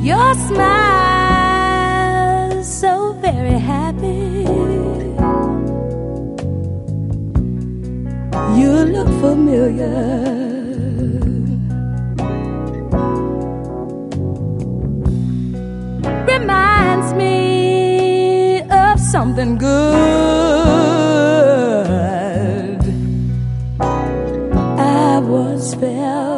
Your smile so very happy. You look familiar. Reminds me of something good I once felt.